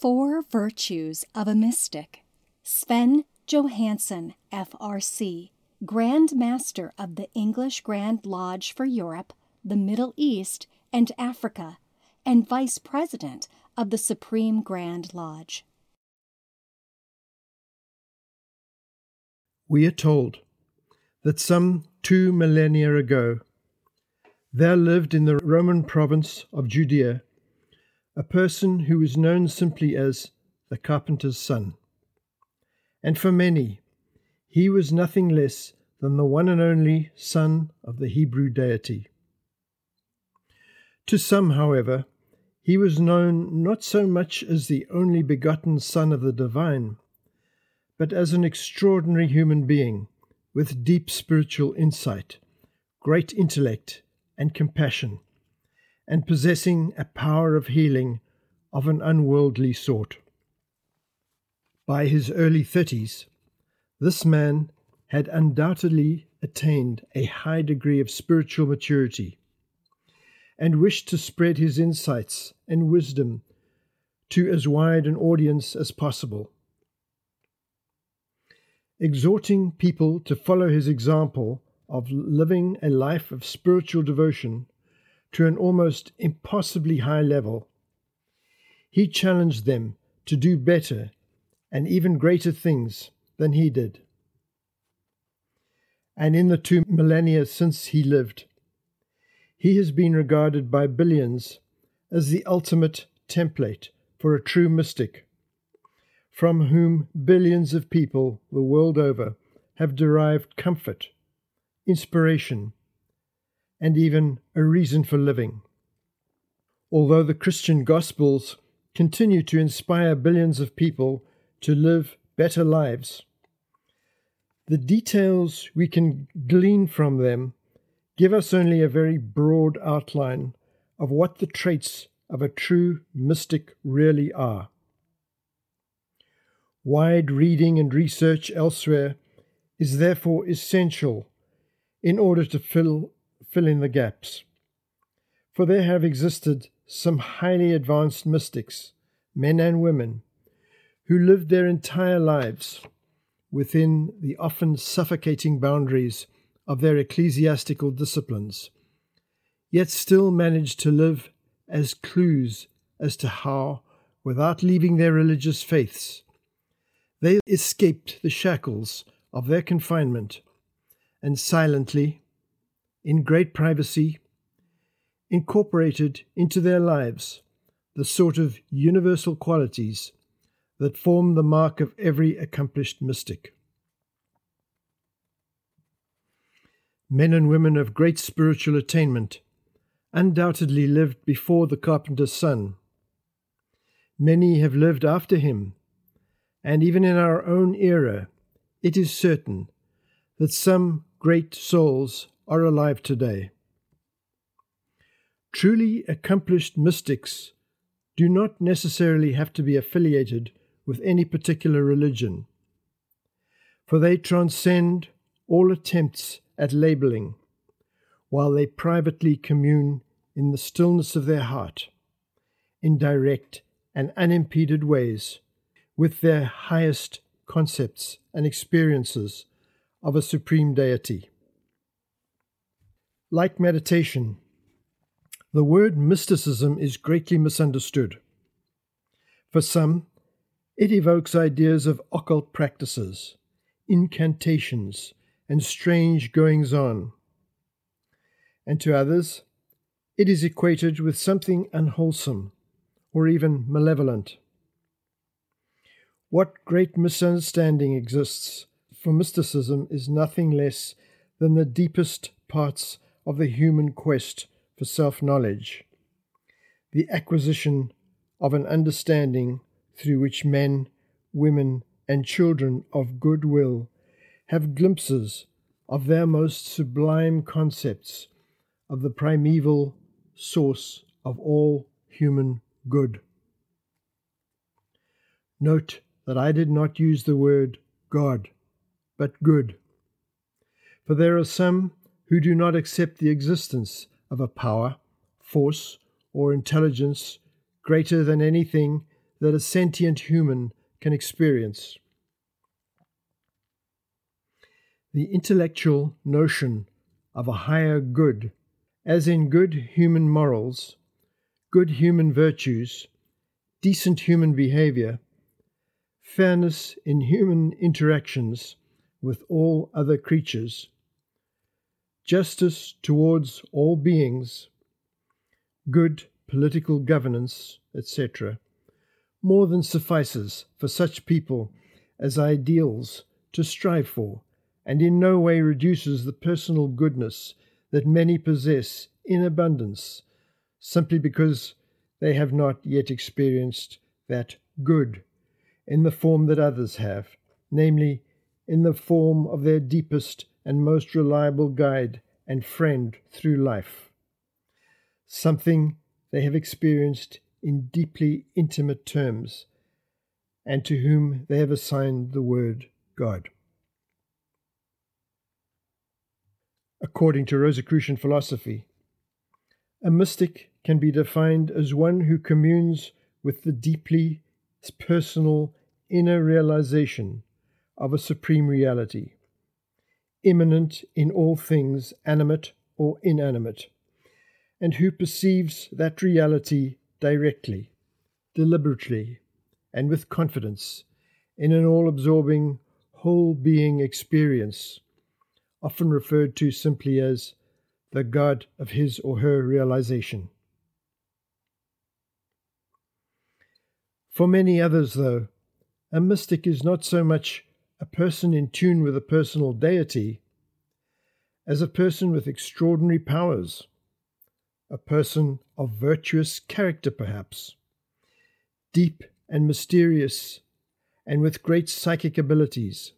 Four Virtues of a Mystic. Sven Johansson, F.R.C., Grand Master of the English Grand Lodge for Europe, the Middle East, and Africa, and Vice President of the Supreme Grand Lodge. We are told that some 2 millennia ago, there lived in the Roman province of Judea a person who was known simply as the carpenter's son. And for many, he was nothing less than the one and only son of the Hebrew deity. To some, however, he was known not so much as the only begotten Son of the divine, but as an extraordinary human being with deep spiritual insight, great intellect and compassion, and possessing a power of healing of an unworldly sort. By his early 30s, this man had undoubtedly attained a high degree of spiritual maturity and wished to spread his insights and wisdom to as wide an audience as possible. Exhorting people to follow his example of living a life of spiritual devotion to an almost impossibly high level, he challenged them to do better and even greater things than he did. And in the 2 millennia since he lived, he has been regarded by billions as the ultimate template for a true mystic, from whom billions of people the world over have derived comfort, inspiration, and even a reason for living. Although the Christian Gospels continue to inspire billions of people to live better lives, the details we can glean from them give us only a very broad outline of what the traits of a true mystic really are. Wide reading and research elsewhere is therefore essential in order to fill in the gaps. For there have existed some highly advanced mystics, men and women, who lived their entire lives within the often suffocating boundaries of their ecclesiastical disciplines, yet still managed to live as clues as to how, without leaving their religious faiths, they escaped the shackles of their confinement and silently, in great privacy, incorporated into their lives the sort of universal qualities that form the mark of every accomplished mystic. Men and women of great spiritual attainment undoubtedly lived before the carpenter's son. Many have lived after him, and even in our own era, it is certain that some great souls are alive today. Truly accomplished mystics do not necessarily have to be affiliated with any particular religion, for they transcend all attempts at labeling, while they privately commune in the stillness of their heart, in direct and unimpeded ways, with their highest concepts and experiences of a supreme deity. Like meditation, the word mysticism is greatly misunderstood. For some, it evokes ideas of occult practices, incantations, and strange goings-on. And to others, it is equated with something unwholesome or even malevolent. What great misunderstanding exists for mysticism is nothing less than the deepest parts of the human quest for self-knowledge, the acquisition of an understanding through which men, women, and children of goodwill have glimpses of their most sublime concepts of the primeval source of all human good. Note that I did not use the word God, but good, for there are some who do not accept the existence of a power, force, or intelligence greater than anything that a sentient human can experience. The intellectual notion of a higher good, as in good human morals, good human virtues, decent human behavior, fairness in human interactions with all other creatures, justice towards all beings, good political governance, etc., more than suffices for such people as ideals to strive for, and in no way reduces the personal goodness that many possess in abundance, simply because they have not yet experienced that good in the form that others have, namely, in the form of their deepest and most reliable guide and friend through life, something they have experienced in deeply intimate terms, and to whom they have assigned the word God. According to Rosicrucian philosophy, a mystic can be defined as one who communes with the deeply personal inner realization of a supreme reality, immanent in all things animate or inanimate, and who perceives that reality directly, deliberately, and with confidence in an all-absorbing, whole-being experience, often referred to simply as the God of his or her realization. For many others, though, a mystic is not so much a person in tune with a personal deity as a person with extraordinary powers, a person of virtuous character perhaps, deep and mysterious, and with great psychic abilities.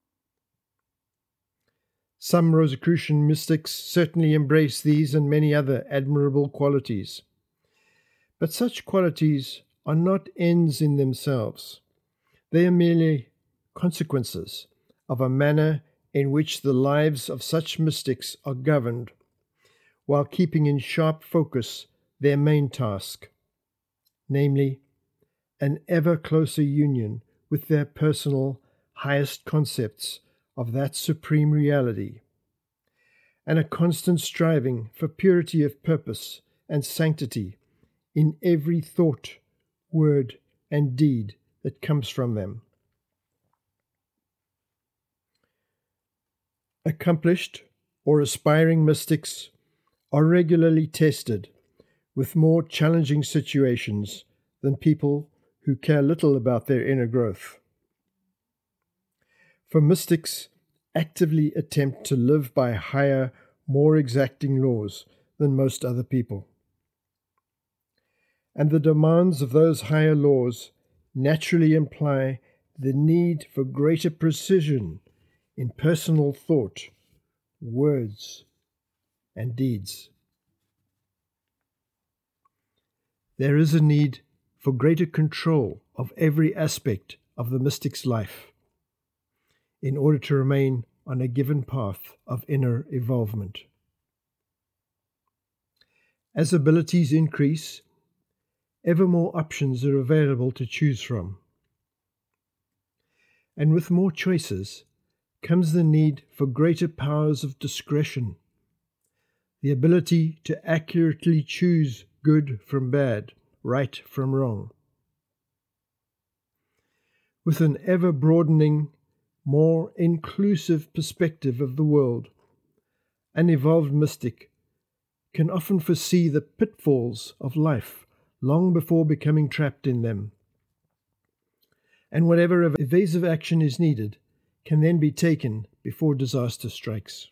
Some Rosicrucian mystics certainly embrace these and many other admirable qualities. But such qualities are not ends in themselves. They are merely consequences of a manner in which the lives of such mystics are governed, while keeping in sharp focus their main task, namely, an ever closer union with their personal highest concepts of that supreme reality, and a constant striving for purity of purpose and sanctity in every thought, word, and deed that comes from them. Accomplished or aspiring mystics are regularly tested with more challenging situations than people who care little about their inner growth. For mystics actively attempt to live by higher, more exacting laws than most other people. And the demands of those higher laws naturally imply the need for greater precision in personal thought, words, and deeds. There is a need for greater control of every aspect of the mystic's life in order to remain on a given path of inner evolvement. As abilities increase, ever more options are available to choose from. And with more choices comes the need for greater powers of discretion, the ability to accurately choose good from bad, right from wrong. With an ever-broadening, more inclusive perspective of the world, an evolved mystic can often foresee the pitfalls of life long before becoming trapped in them. And whatever evasive action is needed can then be taken before disaster strikes.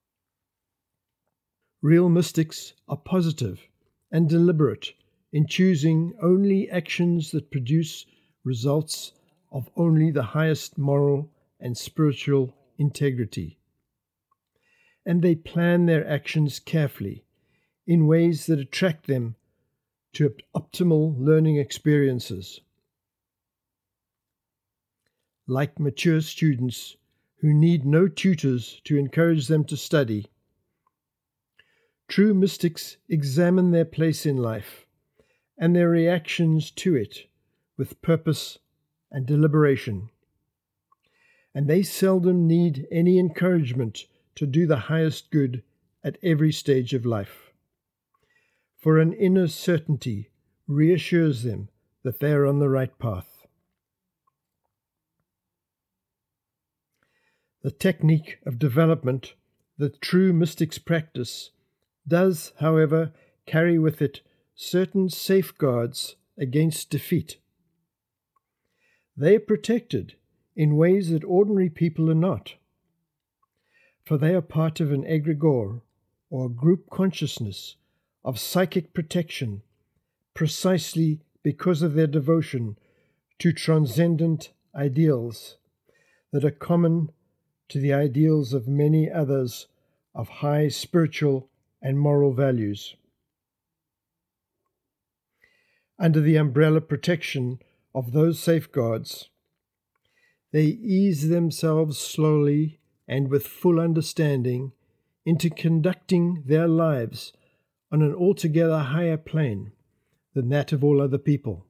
Real mystics are positive and deliberate in choosing only actions that produce results of only the highest moral and spiritual integrity. And they plan their actions carefully in ways that attract them to optimal learning experiences. Like mature students who need no tutors to encourage them to study, true mystics examine their place in life and their reactions to it with purpose and deliberation, and they seldom need any encouragement to do the highest good at every stage of life, for an inner certainty reassures them that they are on the right path. The technique of development the true mystic's practice does, however, carry with it certain safeguards against defeat. They are protected in ways that ordinary people are not, for they are part of an egregore, or group consciousness, of psychic protection, precisely because of their devotion to transcendent ideals that are common to the ideals of many others of high spiritual and moral values. Under the umbrella protection of those safeguards, they ease themselves slowly and with full understanding into conducting their lives on an altogether higher plane than that of all other people.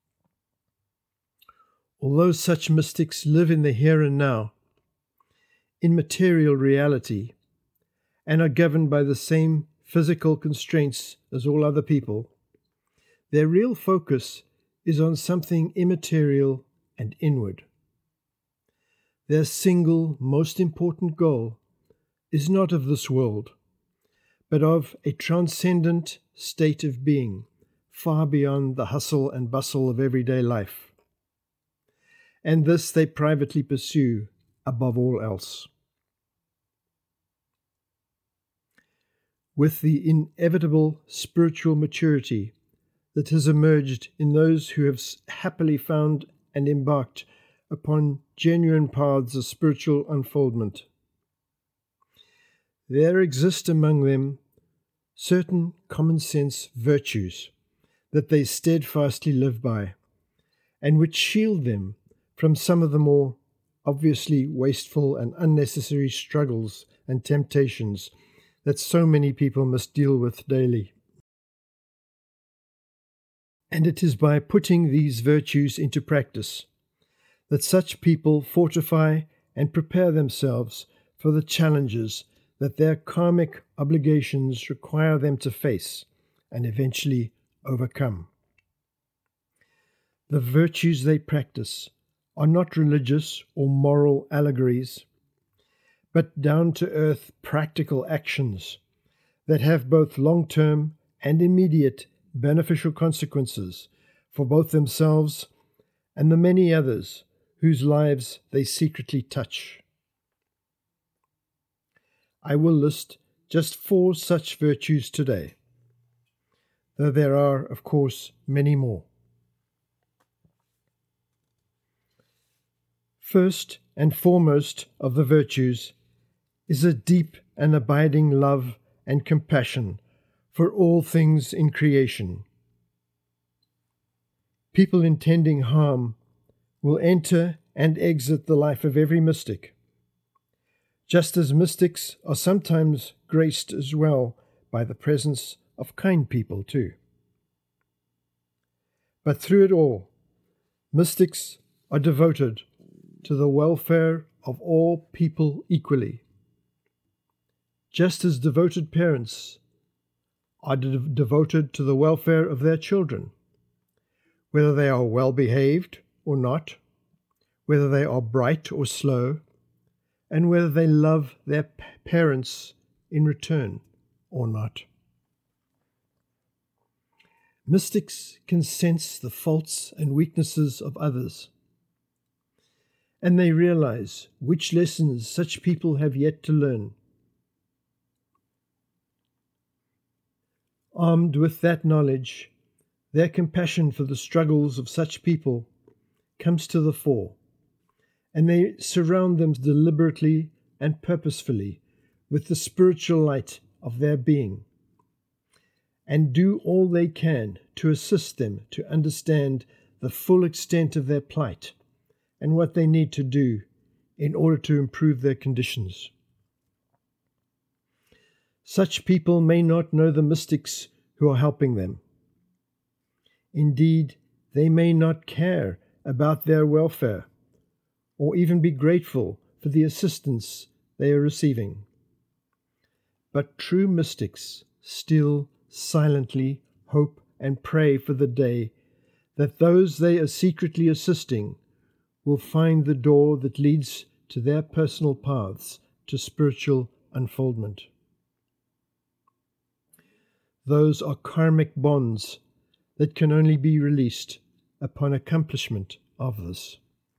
Although such mystics live in the here and now, in material reality, and are governed by the same physical constraints as all other people, their real focus is on something immaterial and inward. Their single most important goal is not of this world, but of a transcendent state of being, far beyond the hustle and bustle of everyday life. And this they privately pursue above all else. With the inevitable spiritual maturity that has emerged in those who have happily found and embarked upon genuine paths of spiritual unfoldment, there exist among them certain common sense virtues that they steadfastly live by, and which shield them from some of the more obviously wasteful and unnecessary struggles and temptations that so many people must deal with daily. And it is by putting these virtues into practice that such people fortify and prepare themselves for the challenges that their karmic obligations require them to face and eventually overcome. The virtues they practice are not religious or moral allegories, but down-to-earth practical actions that have both long-term and immediate beneficial consequences for both themselves and the many others whose lives they secretly touch. I will list just 4 such virtues today, though there are, of course, many more. First and foremost of the virtues is a deep and abiding love and compassion for all things in creation. People intending harm will enter and exit the life of every mystic, just as mystics are sometimes graced as well by the presence of kind people too. But through it all, mystics are devoted to the welfare of all people equally, just as devoted parents are devoted to the welfare of their children, whether they are well behaved or not, whether they are bright or slow, and whether they love their parents in return or not. Mystics can sense the faults and weaknesses of others, and they realize which lessons such people have yet to learn. Armed with that knowledge, their compassion for the struggles of such people comes to the fore, and they surround them deliberately and purposefully with the spiritual light of their being, and do all they can to assist them to understand the full extent of their plight and what they need to do in order to improve their conditions. Such people may not know the mystics who are helping them. Indeed, they may not care about their welfare, or even be grateful for the assistance they are receiving. But true mystics still silently hope and pray for the day that those they are secretly assisting will find the door that leads to their personal paths to spiritual unfoldment. Those are karmic bonds that can only be released upon accomplishment of this.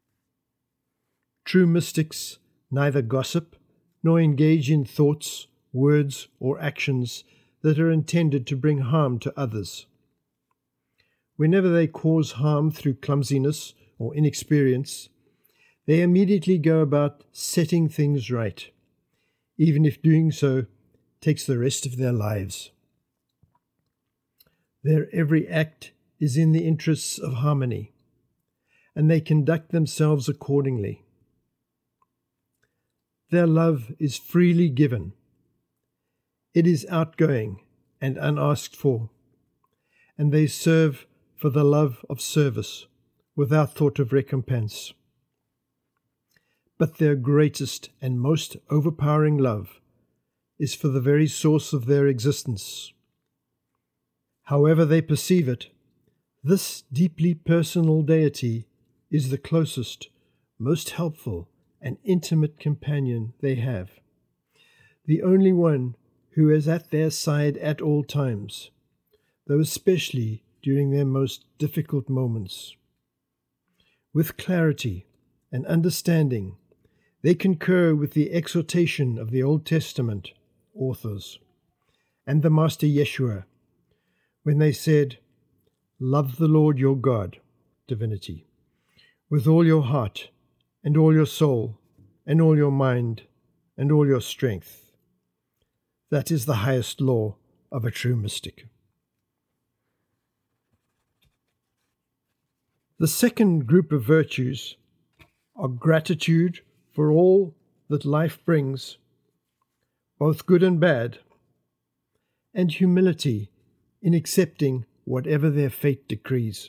True mystics neither gossip nor engage in thoughts, words, or actions that are intended to bring harm to others. Whenever they cause harm through clumsiness or inexperience, they immediately go about setting things right, even if doing so takes the rest of their lives. Their every act is in the interests of harmony, and they conduct themselves accordingly. Their love is freely given. It is outgoing and unasked for, and they serve for the love of service without thought of recompense. But their greatest and most overpowering love is for the very source of their existence. However they perceive it, this deeply personal deity is the closest, most helpful, and intimate companion they have, the only one who is at their side at all times, though especially during their most difficult moments. With clarity and understanding, they concur with the exhortation of the Old Testament authors and the Master Yeshua when they said, "Love the Lord your God," divinity, "with all your heart and all your soul and all your mind and all your strength." That is the highest law of a true mystic. The second group of virtues are gratitude for all that life brings, both good and bad, and humility in accepting whatever their fate decrees.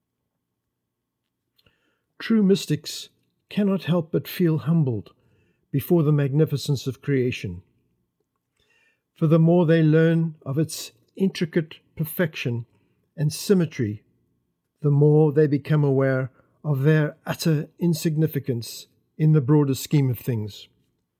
True mystics cannot help but feel humbled before the magnificence of creation. For the more they learn of its intricate perfection and symmetry, the more they become aware of their utter insignificance in the broader scheme of things.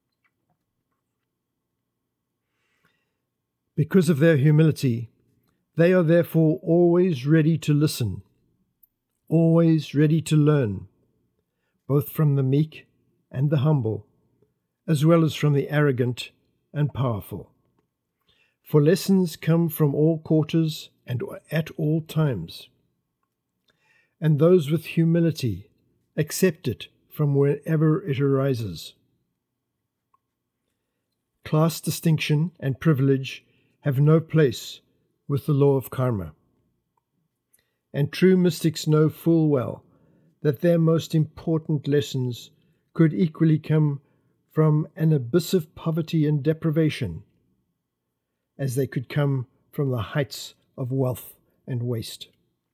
Because of their humility, they are therefore always ready to listen, always ready to learn, both from the meek and the humble, as well as from the arrogant and powerful. For lessons come from all quarters and at all times, and those with humility accept it from wherever it arises. Class distinction and privilege have no place with the law of karma, and true mystics know full well that their most important lessons could equally come from an abyss of poverty and deprivation, as they could come from the heights of wealth and waste.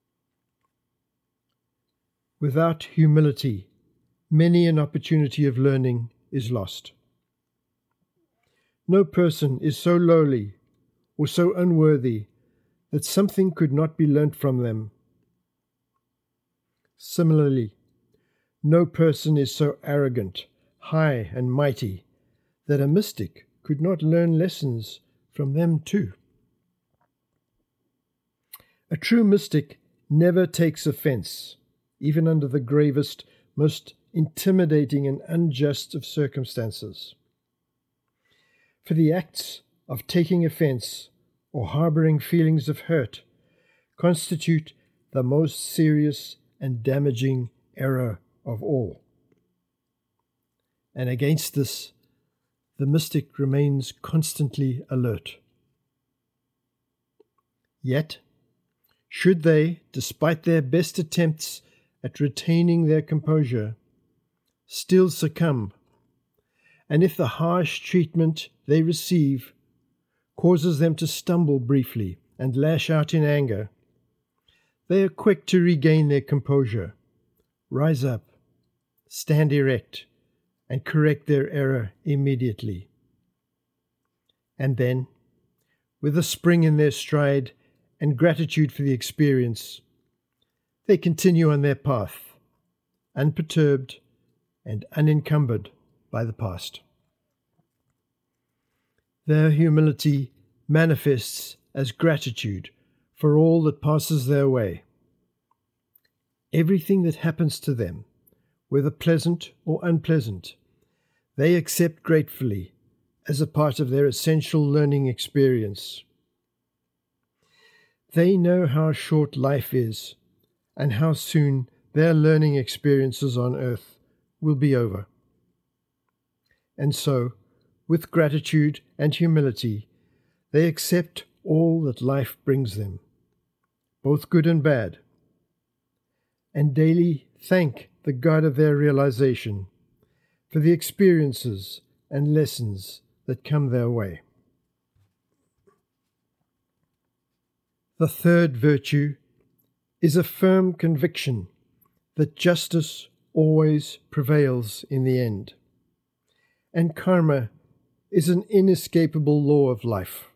Without humility, many an opportunity of learning is lost. No person is so lowly or so unworthy that something could not be learnt from them. Similarly, no person is so arrogant, high, and mighty that a mystic could not learn lessons from them too. A true mystic never takes offense, even under the gravest, most intimidating and unjust of circumstances. For the acts of taking offense or harboring feelings of hurt constitute the most serious and damaging error of all. And against this, the mystic remains constantly alert. Yet, should they, despite their best attempts at retaining their composure, still succumb, and if the harsh treatment they receive causes them to stumble briefly and lash out in anger, they are quick to regain their composure, rise up, stand erect, and correct their error immediately. And then, with a spring in their stride and gratitude for the experience, they continue on their path, unperturbed and unencumbered by the past. Their humility manifests as gratitude for all that passes their way. Everything that happens to them, whether pleasant or unpleasant, they accept gratefully as a part of their essential learning experience. They know how short life is and how soon their learning experiences on earth will be over. And so, with gratitude and humility, they accept all that life brings them, both good and bad, and daily thank the God of their realization for the experiences and lessons that come their way. The third virtue is a firm conviction that justice always prevails in the end, and karma is an inescapable law of life.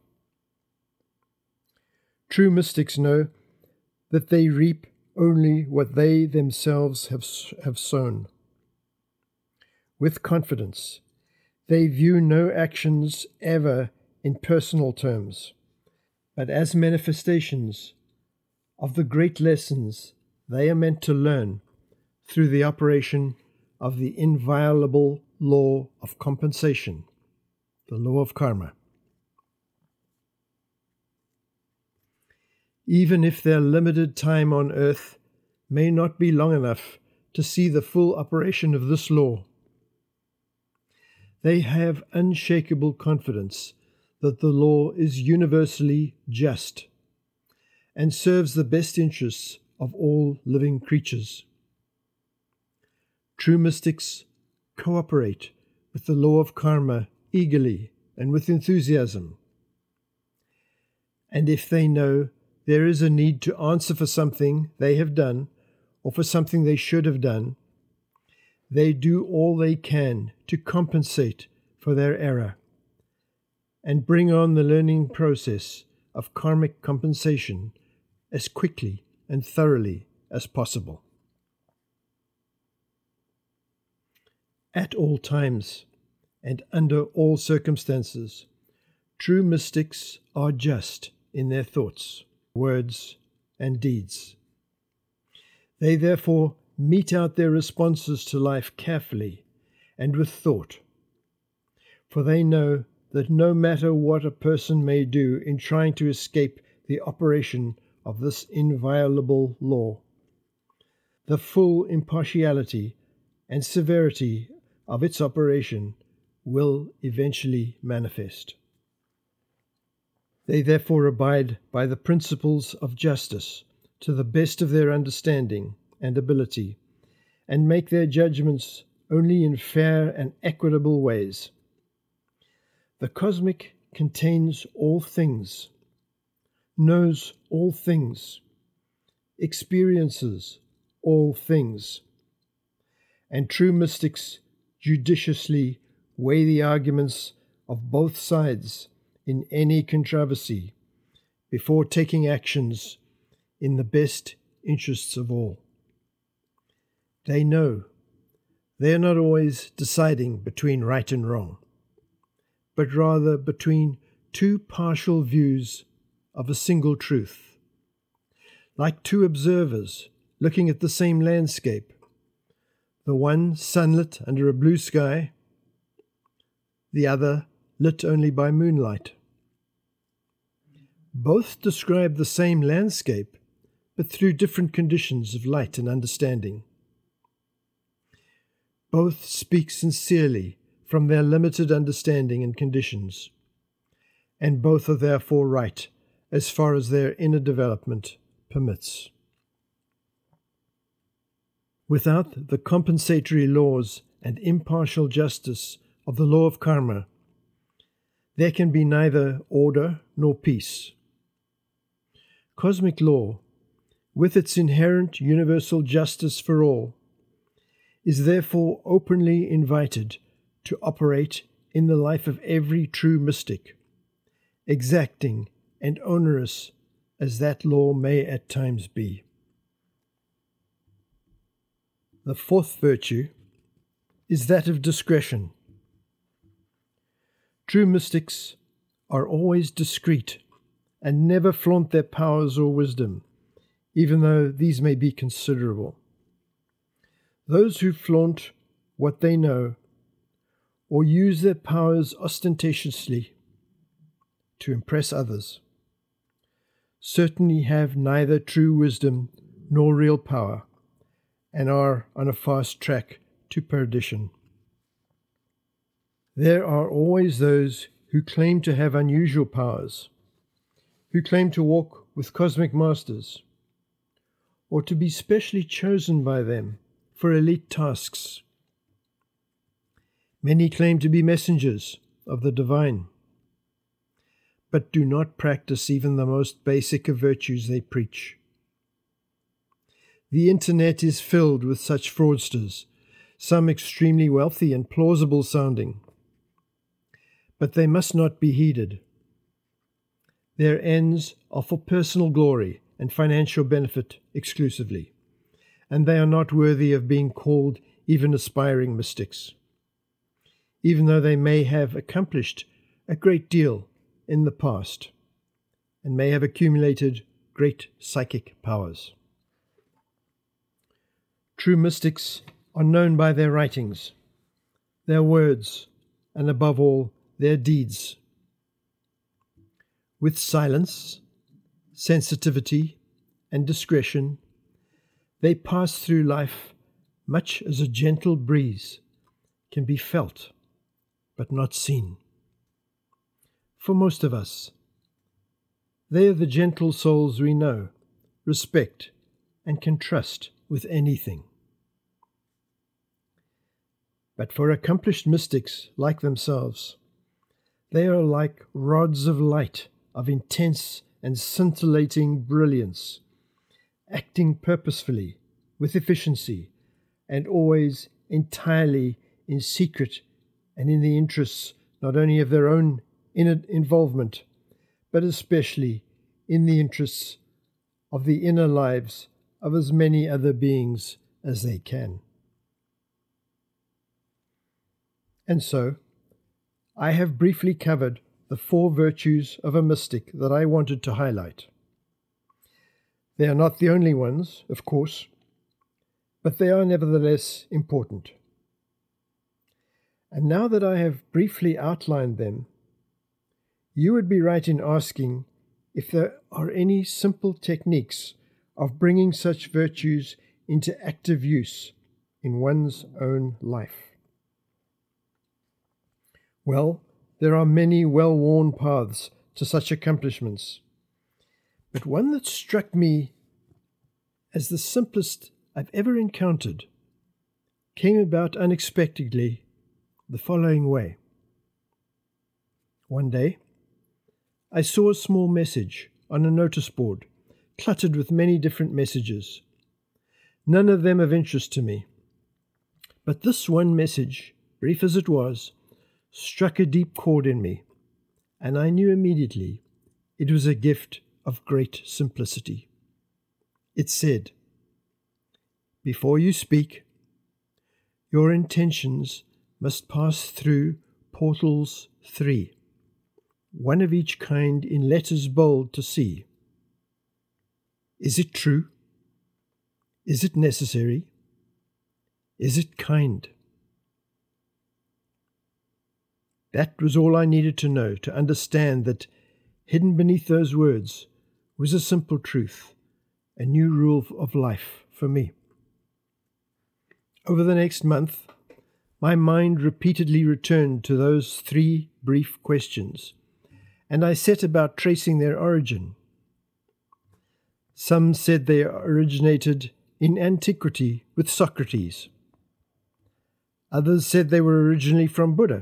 True mystics know that they reap only what they themselves have sown. With confidence, they view no actions ever in personal terms, but as manifestations of the great lessons they are meant to learn through the operation of the inviolable law of compensation, the law of karma. Even if their limited time on earth may not be long enough to see the full operation of this law, they have unshakable confidence that the law is universally just and serves the best interests of all living creatures. True mystics cooperate with the law of karma eagerly and with enthusiasm. And if they know there is a need to answer for something they have done or for something they should have done, they do all they can to compensate for their error and bring on the learning process of karmic compensation as quickly and thoroughly as possible. At all times and under all circumstances, true mystics are just in their thoughts, words, and deeds. They therefore mete out their responses to life carefully and with thought, for they know that no matter what a person may do in trying to escape the operation of this inviolable law, the full impartiality and severity of its operation will eventually manifest. They therefore abide by the principles of justice to the best of their understanding and ability, and make their judgments only in fair and equitable ways. The cosmic contains all things, knows all things, experiences all things, and true mystics judiciously weigh the arguments of both sides in any controversy before taking actions in the best interests of all. They know they are not always deciding between right and wrong, but rather between two partial views of a single truth, like two observers looking at the same landscape, the one sunlit under a blue sky, the other lit only by moonlight. Both describe the same landscape, but through different conditions of light and understanding. Both speak sincerely from their limited understanding and conditions, and both are therefore right as far as their inner development permits. Without the compensatory laws and impartial justice of the law of karma, there can be neither order nor peace. Cosmic law, with its inherent universal justice for all, is therefore openly invited to operate in the life of every true mystic, exacting and onerous as that law may at times be. The fourth virtue is that of discretion. True mystics are always discreet and never flaunt their powers or wisdom, even though these may be considerable. Those who flaunt what they know or use their powers ostentatiously to impress others certainly have neither true wisdom nor real power, and are on a fast track to perdition. There are always those who claim to have unusual powers, who claim to walk with cosmic masters, or to be specially chosen by them for elite tasks. Many claim to be messengers of the divine, but do not practice even the most basic of virtues they preach. The internet is filled with such fraudsters, some extremely wealthy and plausible sounding. But they must not be heeded. Their ends are for personal glory and financial benefit exclusively, and they are not worthy of being called even aspiring mystics, even though they may have accomplished a great deal in the past and may have accumulated great psychic powers. True mystics are known by their writings, their words, and above all, their deeds. With silence, sensitivity, and discretion, they pass through life much as a gentle breeze can be felt but not seen. For most of us, they are the gentle souls we know, respect, and can trust with anything. But for accomplished mystics like themselves, they are like rods of light of intense and scintillating brilliance, acting purposefully, with efficiency, and always entirely in secret and in the interests not only of their own involvement, but especially in the interests of the inner lives of as many other beings as they can. And so, I have briefly covered the 4 virtues of a mystic that I wanted to highlight. They are not the only ones, of course, but they are nevertheless important. And now that I have briefly outlined them, you would be right in asking if there are any simple techniques of bringing such virtues into active use in one's own life. Well, there are many well-worn paths to such accomplishments, but one that struck me as the simplest I've ever encountered came about unexpectedly the following way. One day, I saw a small message on a notice board, cluttered with many different messages, none of them of interest to me. But this one message, brief as it was, struck a deep chord in me, and I knew immediately it was a gift of great simplicity. It said, "Before you speak, your intentions must pass through portals 3, one of each kind in letters bold to see. Is it true? Is it necessary? Is it kind?" That was all I needed to know to understand that hidden beneath those words was a simple truth, a new rule of life for me. Over the next month, my mind repeatedly returned to those 3 brief questions, and I set about tracing their origin. Some said they originated in antiquity with Socrates. Others said they were originally from Buddha,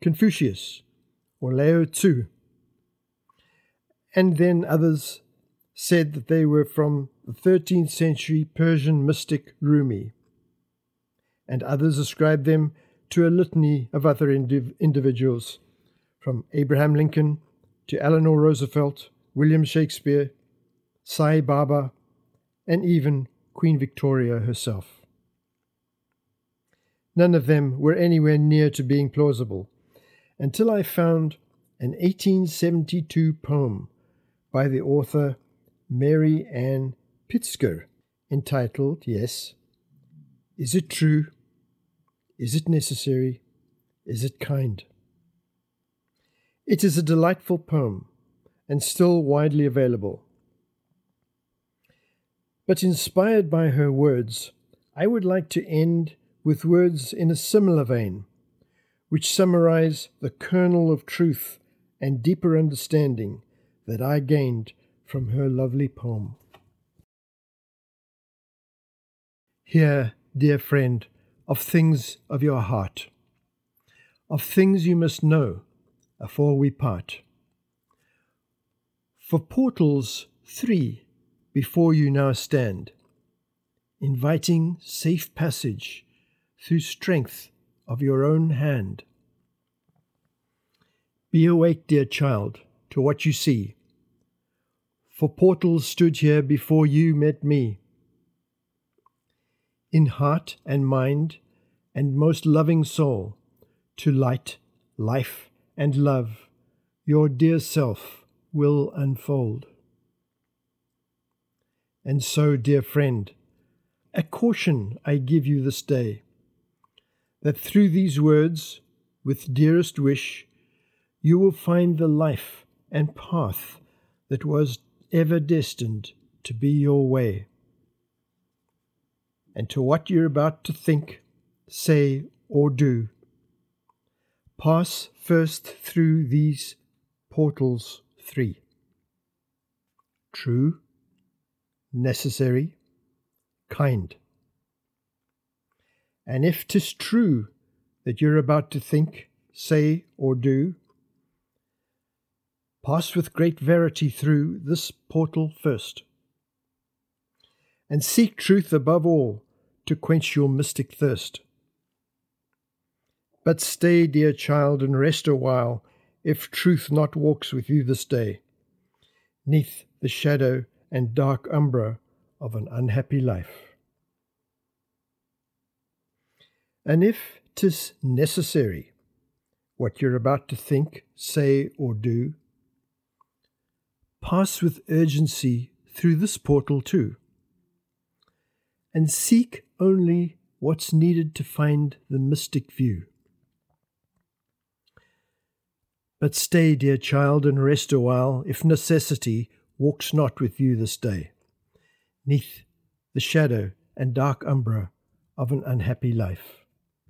Confucius, or Lao Tzu. And then others said that they were from the 13th century Persian mystic Rumi, and others ascribed them to a litany of other individuals, from Abraham Lincoln to Eleanor Roosevelt, William Shakespeare, Sai Baba, and even Queen Victoria herself. None of them were anywhere near to being plausible, until I found an 1872 poem by the author Mary Ann Pitzker, entitled, yes, Is It True? Is It Necessary? Is It Kind? It is a delightful poem, and still widely available. But inspired by her words, I would like to end with words in a similar vein, which summarize the kernel of truth and deeper understanding that I gained from her lovely poem. Hear, dear friend, of things of your heart, of things you must know afore we part. For portals 3 before you now stand, inviting safe passage through strength of your own hand. Be awake, dear child, to what you see, for portals stood here before you met me. In heart and mind and most loving soul, to light, life, and love, your dear self will unfold. And so, dear friend, a caution I give you this day, that through these words, with dearest wish, you will find the life and path that was ever destined to be your way. And to what you're about to think, say, or do, pass first through these portals 3. True, necessary, kind. And if 'tis true that you're about to think, say, or do, pass with great verity through this portal first, and seek truth above all to quench your mystic thirst. But stay, dear child, and rest a while, if truth not walks with you this day, neath the shadow and dark umbra of an unhappy life. And if 'tis necessary, what you're about to think, say, or do, pass with urgency through this portal too, and seek only what's needed to find the mystic view. But stay, dear child, and rest a while, if necessity walks not with you this day, neath the shadow and dark umbra of an unhappy life.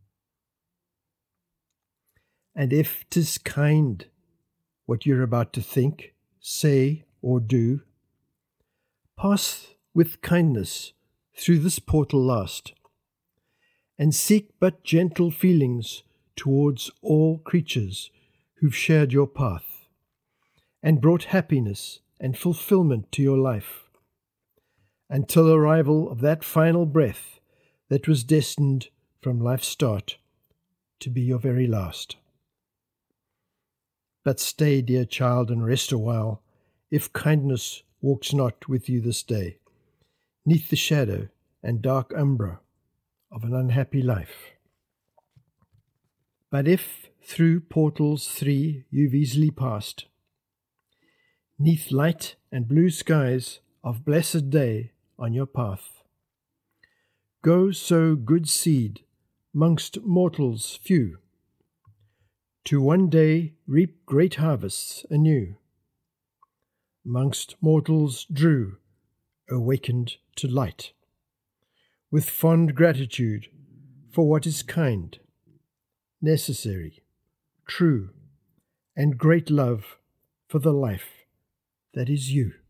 And if 'tis kind, what you're about to think, say, or do, pass with kindness through this portal last, and seek but gentle feelings towards all creatures who've shared your path, and brought happiness and fulfillment to your life, until arrival of that final breath that was destined from life's start to be your very last. But stay, dear child, and rest a while, if kindness walks not with you this day, neath the shadow and dark umbra of an unhappy life. But if through portals 3 you've easily passed, neath light and blue skies of blessed day on your path, go sow good seed mongst mortals few, to one day reap great harvests anew, mongst mortals drew, awakened to light, with fond gratitude for what is kind, necessary, true, and great love for the life that is you.